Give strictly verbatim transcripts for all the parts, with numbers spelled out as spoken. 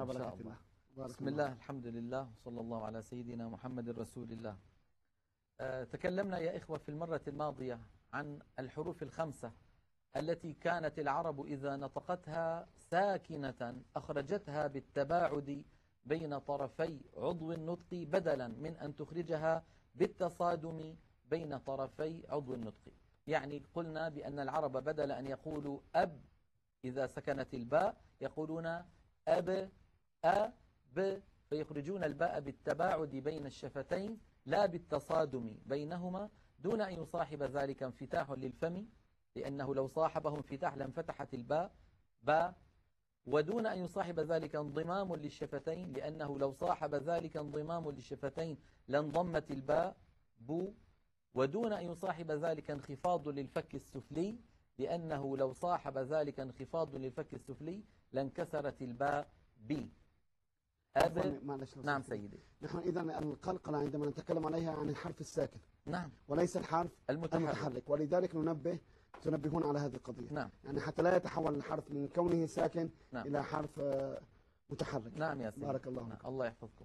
بركة الله. بسم الله، الحمد لله، وصلى الله على سيدنا محمد رسول الله. أه تكلمنا يا إخوة في المرة الماضية عن الحروف الخمسة التي كانت العرب إذا نطقتها ساكنة أخرجتها بالتباعد بين طرفي عضو النطق بدلا من أن تخرجها بالتصادم بين طرفي عضو النطق. يعني قلنا بأن العرب بدل أن يقولوا أب إذا سكنت الباء يقولون أب أ ب، فيخرجون الباء بالتباعد بين الشفتين لا بالتصادم بينهما، دون أن يصاحب ذلك انفتاح للفم، لأنه لو صاحبه انفتاح لانفتحت الباء باء، ودون أن يصاحب ذلك انضمام للشفتين، لأنه لو صاحب ذلك انضمام للشفتين لانضمت الباء بو، ودون أن يصاحب ذلك انخفاض للفك السفلي، لأنه لو صاحب ذلك انخفاض للفك السفلي لانكسرت الباء بي. أب... نعم سيدي. نحن إذا القلقلة عندما نتكلم عليها عن الحرف الساكن، نعم، وليس الحرف المتحرك, المتحرك. ولذلك ننبه تنبهون على هذه القضية. نعم. يعني حتى لا يتحول الحرف من كونه ساكن نعم. إلى حرف متحرك. نعم يا سيدي، بارك الله. نعم. الله يحفظكم.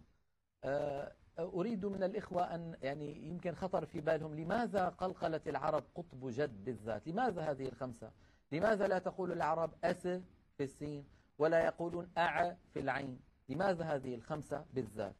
أريد من الإخوة أن يعني يمكن خطر في بالهم لماذا قلقلت العرب قطب جد بالذات؟ لماذا هذه الخمسة؟ لماذا لا تقول العرب أس في السين ولا يقولون أع في العين؟ لماذا هذه الخمسة بالذات؟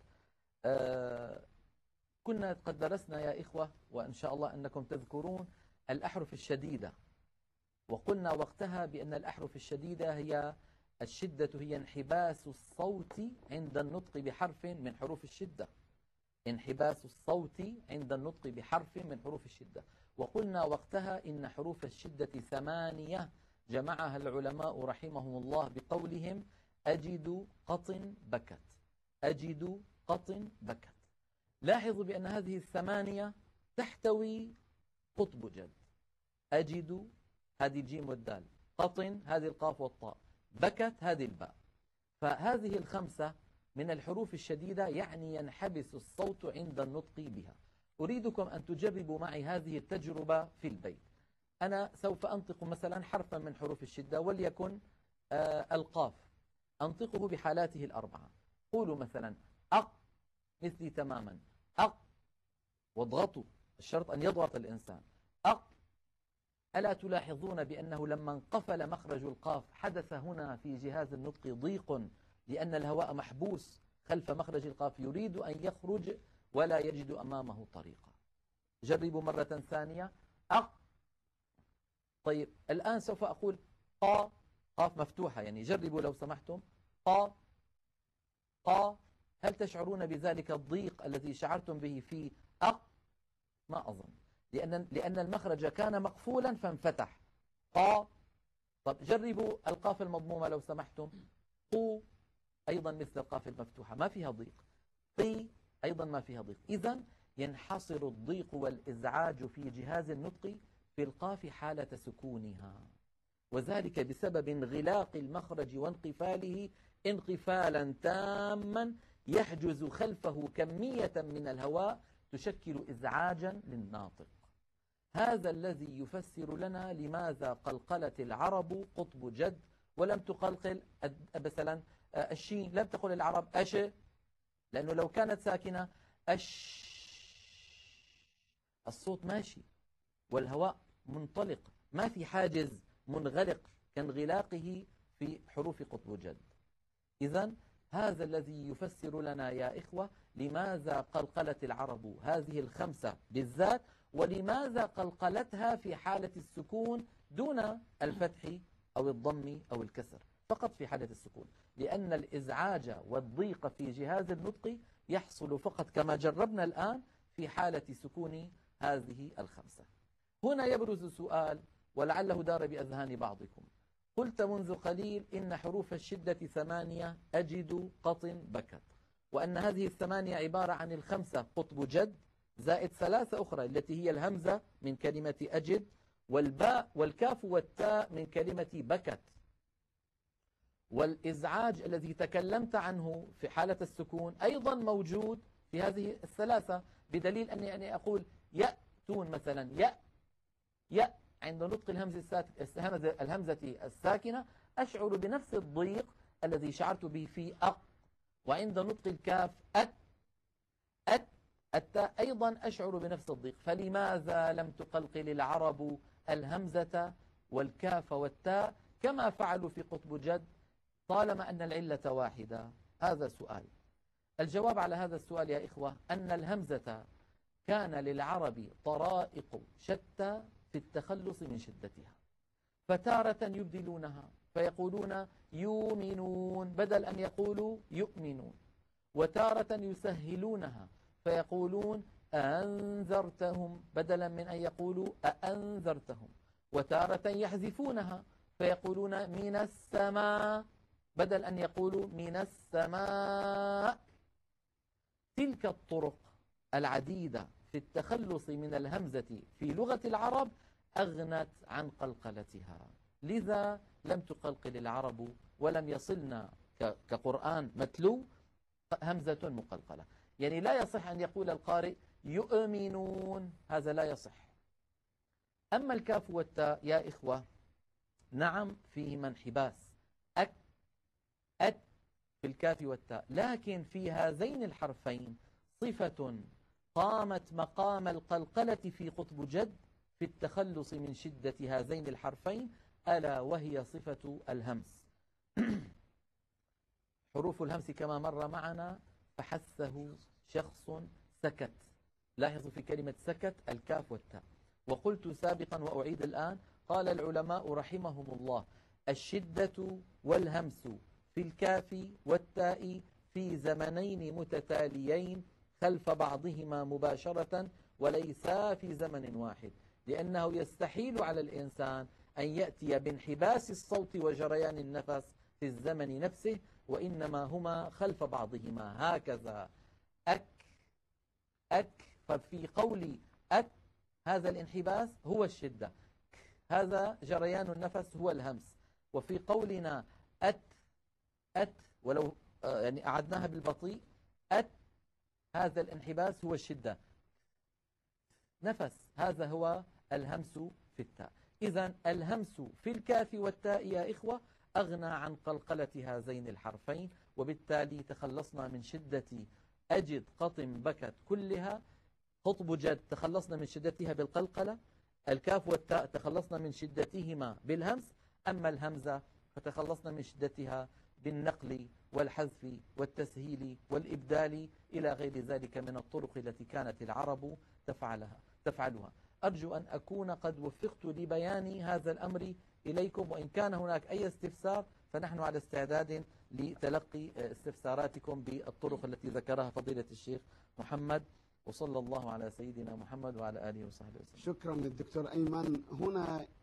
آه كنا قد درسنا يا إخوة، وإن شاء الله أنكم تذكرون الأحرف الشديدة، وقلنا وقتها بأن الأحرف الشديدة هي الشدة هي انحباس الصوت عند النطق بحرف من حروف الشدة، انحباس الصوت عند النطق بحرف من حروف الشدة. وقلنا وقتها إن حروف الشدة ثمانية جمعها العلماء رحمهم الله بقولهم أجد قط بكت، أجد قط بكت. لاحظوا بأن هذه الثمانية تحتوي قطب جد. أجد هذه الجيم والدال، قط هذه القاف والطاء، بكت هذه الباء. فهذه الخمسة من الحروف الشديدة يعني ينحبس الصوت عند النطق بها. أريدكم أن تجربوا معي هذه التجربة في البيت. أنا سوف أنطق مثلا حرفا من حروف الشدة وليكن آه القاف، أنطقه بحالاته الأربعة. قولوا مثلا أق مثلي تماما، أق، واضغطوا، الشرط أن يضغط الإنسان، أق. ألا تلاحظون بأنه لما انقفل مخرج القاف حدث هنا في جهاز النطق ضيق، لأن الهواء محبوس خلف مخرج القاف يريد أن يخرج ولا يجد أمامه طريقة. جربوا مرة ثانية، أق. طيب الآن سوف أقول قا، قاف مفتوحة، يعني جربوا لو سمحتم، قا قا. هل تشعرون بذلك الضيق الذي شعرتم به في أق؟ ما أظن، لأن لأن المخرج كان مقفولا فانفتح. قا. طب جربوا القاف المضمومة لو سمحتم، قو، أيضا مثل القاف المفتوحة ما فيها ضيق. قي أيضا ما فيها ضيق. إذن ينحصر الضيق والإزعاج في جهاز النطق في القاف حالة سكونها، وذلك بسبب انغلاق المخرج وانقفاله انقفالا تاما يحجز خلفه كمية من الهواء تشكل إزعاجا للناطق. هذا الذي يفسر لنا لماذا قلقلت العرب قطب جد ولم تقلقل مثلا الشين. لم تقل العرب أش، لأنه لو كانت ساكنة أش الصوت ماشي والهواء منطلق، ما في حاجز منغلق كانغلاقه في حروف قطب جد. إذن هذا الذي يفسر لنا يا إخوة لماذا قلقلت العرب هذه الخمسة بالذات، ولماذا قلقلتها في حالة السكون دون الفتح أو الضم أو الكسر، فقط في حالة السكون، لأن الإزعاج والضيق في جهاز النطق يحصل فقط كما جربنا الآن في حالة سكون هذه الخمسة. هنا يبرز سؤال ولعله دار بأذهان بعضكم. قلت منذ قليل إن حروف الشدة ثمانية، أجد قط بكت، وأن هذه الثمانية عبارة عن الخمسة قطب جد زائد ثلاثة أخرى التي هي الهمزة من كلمة أجد، والباء والكاف والتاء من كلمة بكت، والإزعاج الذي تكلمت عنه في حالة السكون أيضا موجود في هذه الثلاثة، بدليل أني يعني أقول يأتون مثلا، يأ يأ عند نطق الهمزة الهمزة الساكنة أشعر بنفس الضيق الذي شعرت به في أق وعند نطق الكاف أت أت التاء أيضا أشعر بنفس الضيق. فلماذا لم تقلقل العرب الهمزة والكاف والتاء كما فعلوا في قطب جد طالما أن العلة واحدة؟ هذا سؤال. الجواب على هذا السؤال يا إخوة أن الهمزة كان للعرب طرائق شتى في التخلص من شدتها، فتارة يبدلونها فيقولون يؤمنون بدل أن يقولوا يؤمنون، وتارة يسهلونها فيقولون أنذرتهم بدلا من أن يقولوا أأنذرتهم، وتارة يحذفونها فيقولون من السماء بدل أن يقولوا من السماء. تلك الطرق العديدة في التخلص من الهمزة في لغة العرب أغنت عن قلقلتها، لذا لم تقلقل العرب ولم يصلنا كقرآن متلو همزة مقلقلة. يعني لا يصح أن يقول القارئ يؤمنون، هذا لا يصح. أما الكاف والتاء يا إخوة نعم فيهما انحباس أك أت في الكاف والتاء، لكن في هذين الحرفين صفة قامت مقام القلقلة في قطب جد في التخلص من شدة هذين الحرفين، ألا وهي صفة الهمس. حروف الهمس كما مر معنا فحسه شخص سكت. لاحظوا في كلمة سكت الكاف والتاء. وقلت سابقا وأعيد الآن، قال العلماء رحمهم الله الشدة والهمس في الكاف والتاء في زمنين متتاليين خلف بعضهما مباشرة وليسا في زمن واحد، لأنه يستحيل على الإنسان أن يأتي بانحباس الصوت وجريان النفس في الزمن نفسه، وإنما هما خلف بعضهما هكذا أك أك. ففي قولي أك هذا الانحباس هو الشدة، هذا جريان النفس هو الهمس. وفي قولنا أت أت ولو يعني أعدناها بالبطيء أت هذا الانحباس هو الشدة، نفس هذا هو الهمس في التاء. إذن الهمس في الكاف والتاء يا إخوة أغنى عن قلقلة هذين الحرفين، وبالتالي تخلصنا من شدة أجد قطم بكت كلها. قطب جد تخلصنا من شدتها بالقلقلة، الكاف والتاء تخلصنا من شدتهما بالهمس، أما الهمزة فتخلصنا من شدتها بالنقل والحذف والتسهيل والإبدال إلى غير ذلك من الطرق التي كانت العرب تفعلها تفعلها. أرجو أن أكون قد وفقت لبيان هذا الأمر إليكم، وإن كان هناك أي استفسار فنحن على استعداد لتلقي استفساراتكم بالطرق التي ذكرها فضيلة الشيخ محمد، وصلى الله على سيدنا محمد وعلى آله وصحبه وسلم. شكرا للدكتور أيمن. هنا